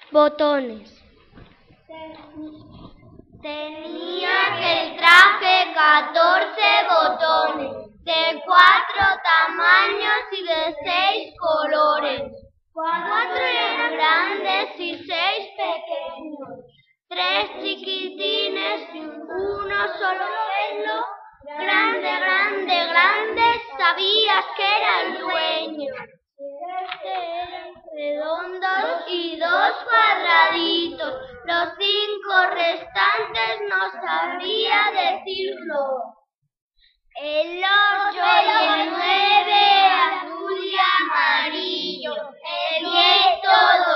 Botones. Tenía el traje 14 botones, de 4 tamaños y de 6 colores. 4 eran grandes y 6 pequeños. 3 chiquitines y uno solo pelo. Grande, grande, grande, sabías que era el dueño. 7 eran redondos y 2 cuadraditos. Los 5 restantes no sabría decirlo. El 8 y el 9 azul y amarillo. El 10 todo